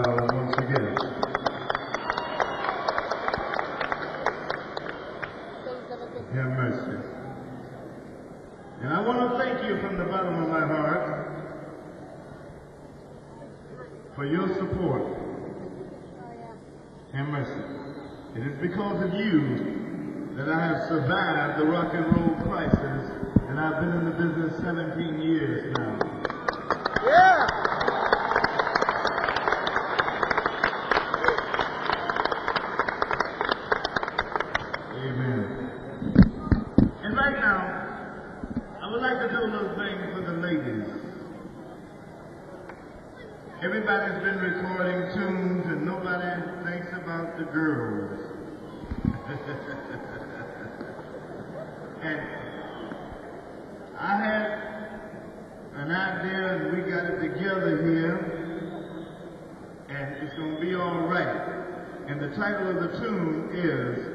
applause once again. Have mercy. And I want to thank you from the bottom of my heart for your support. Have mercy. It is because of you that I have survived the rock and roll crisis, and I've been in the business 17 years now. Yeah! Amen. And right now, I would like to do a little thing for the ladies. Everybody's been recording tunes and nobody thinks about the girls. And I had an idea and we got it together here, and it's going to be all right. And the title of the tune is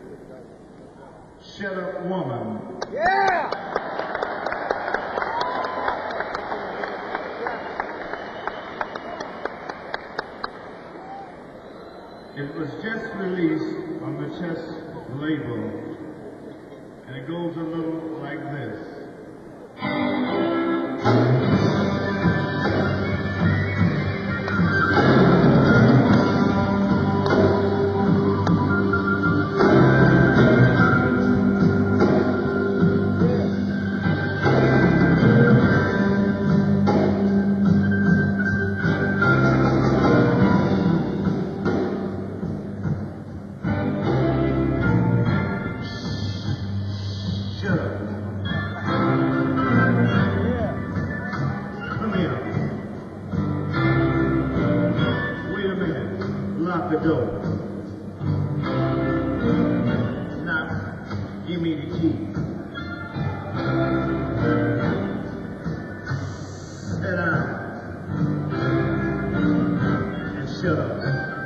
Shut Up Woman. Yeah! It was just released on the Chess label, and it goes a little like this. Shut up. Come here. Wait a minute. Lock the door. Now, give me the key. Sit down. And shut up.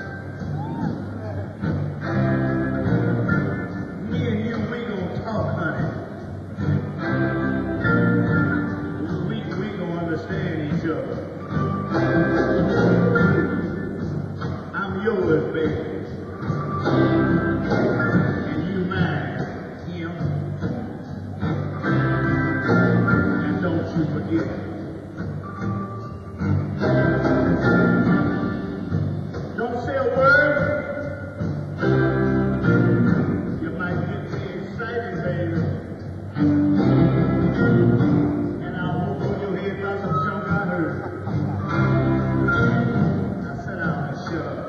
Me and you, we gonna talk, honey. We gonna understand each other. I'm yours, baby. And you mine, Kim. And don't you forget. Don't say a word. You might get me excited, baby. And I'll move on your head about some junk I heard. Now sit down and shut up.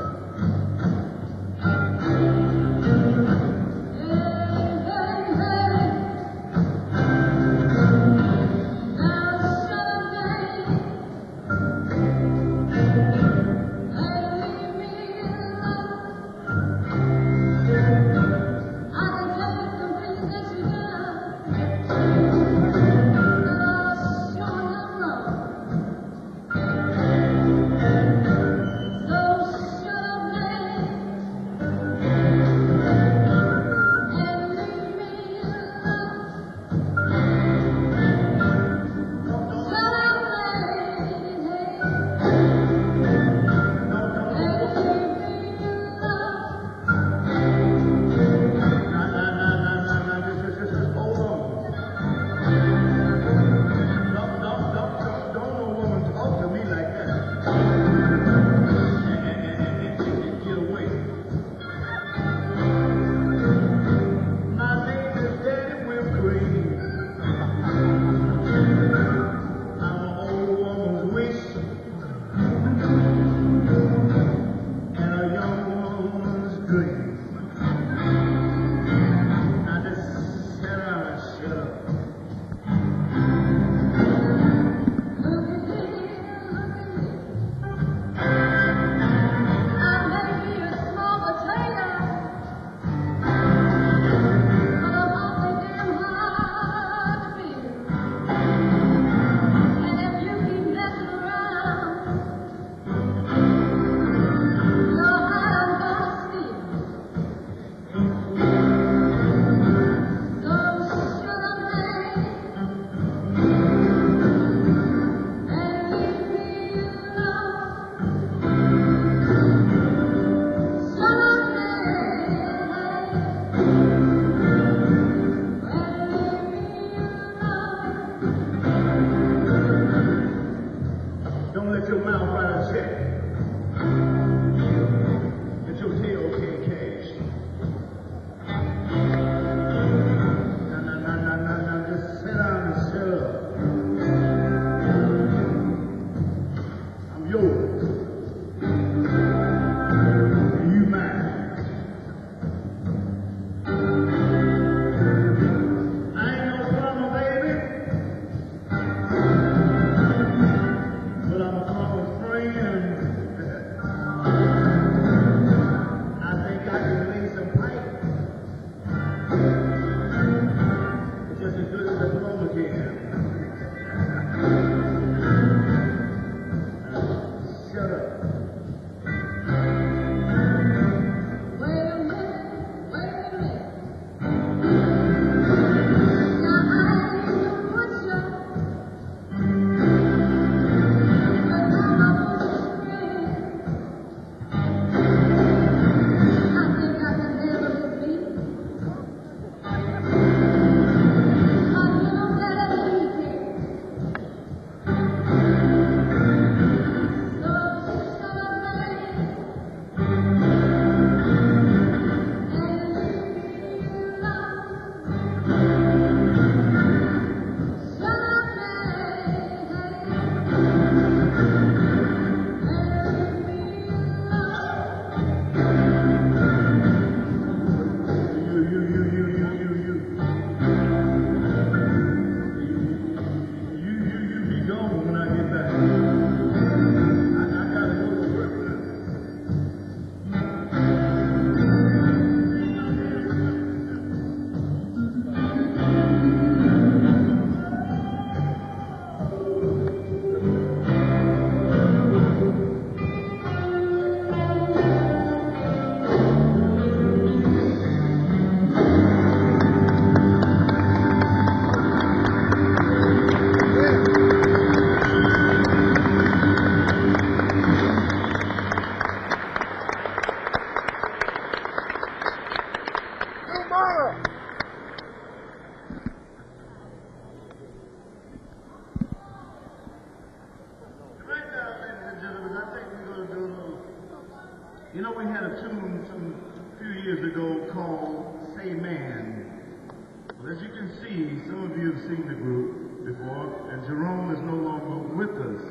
You know, we had a tune a few years ago called Say Man. Well, as you can see, some of you have seen the group before, and Jerome is no longer with us.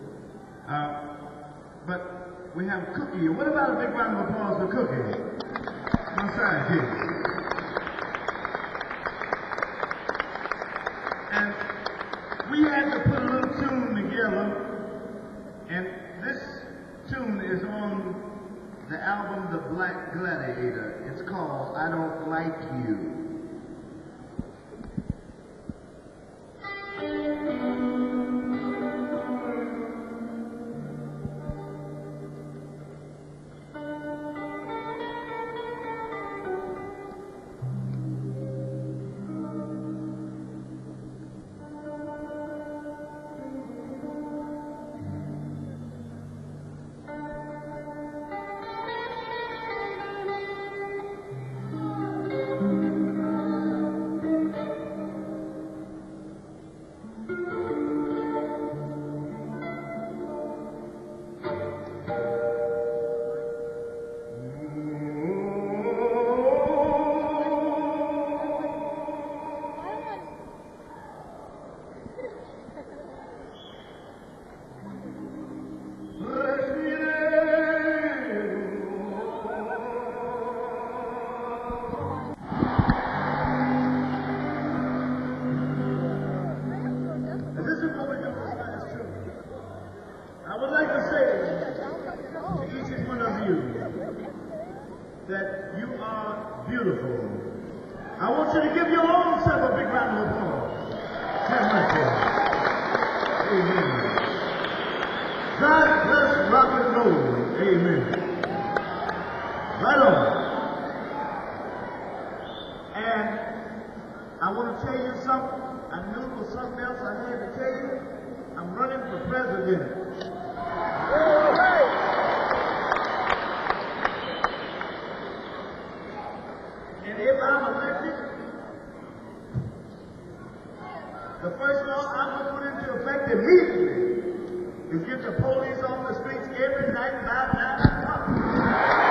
But we have Cookie. What about a big round of applause for Cookie? My sidekick. And we had to put a little tune together, and this tune is on the album The Black Gladiator. It's called I Don't Like You. I would like to say to each and one of you that you are beautiful. I want you to give your own self a big round of applause. Have mercy. Amen. God bless rock and roll. Amen. Right on. And I want to tell you something. I knew it was something else I had to tell you. I'm running for president. And if I'm elected, the first law I'm going to put into effect immediately is get the police off the streets every night by 9 o'clock.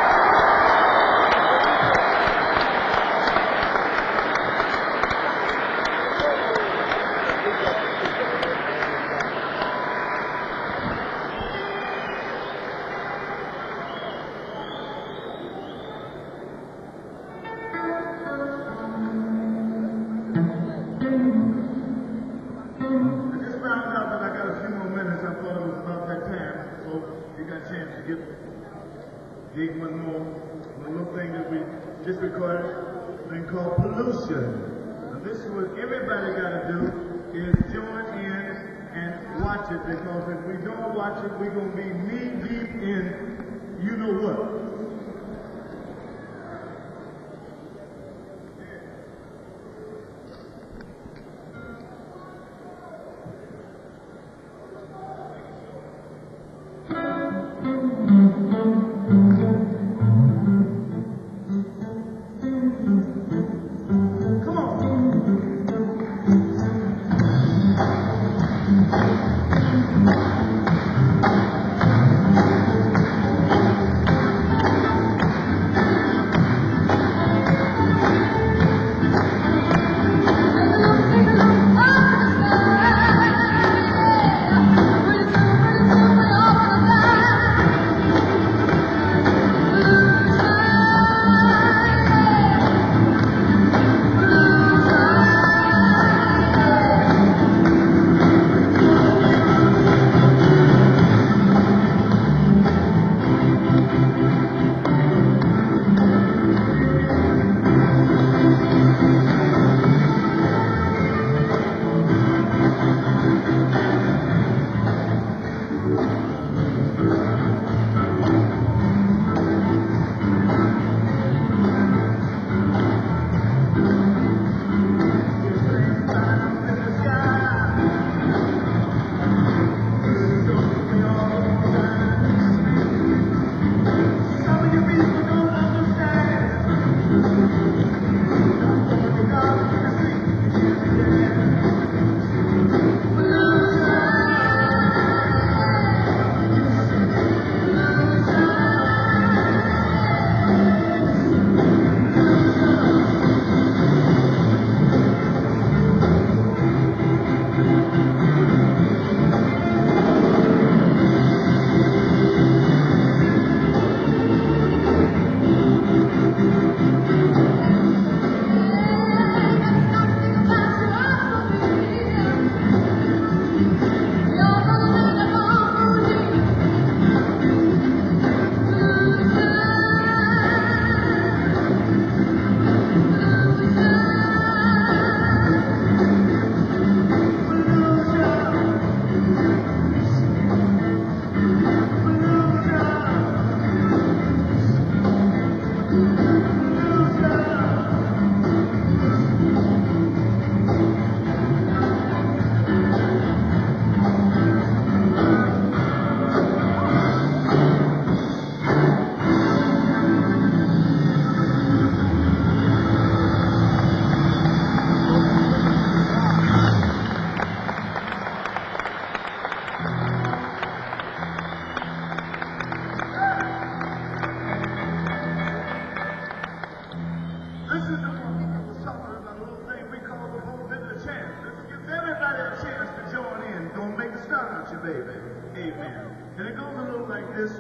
Dig one little thing that we just recorded, a thing called Pollution. And this is what everybody got to do is join in and watch it, because if we don't watch it, we're going to be knee deep in you know what.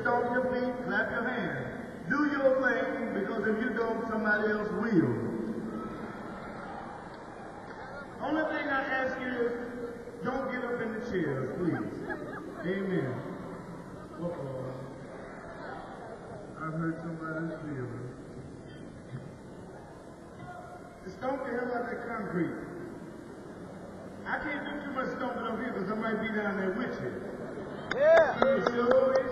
stomp your feet, clap your hands. Do your thing, because if you don't, somebody else will. Only thing I ask you is, don't get up in the chairs, please. Amen. Uh-oh. I heard somebody's feeling. Stomp the hell out of that concrete. I can't do too much stomping up here because I might be down there with you. Yeah. You sure?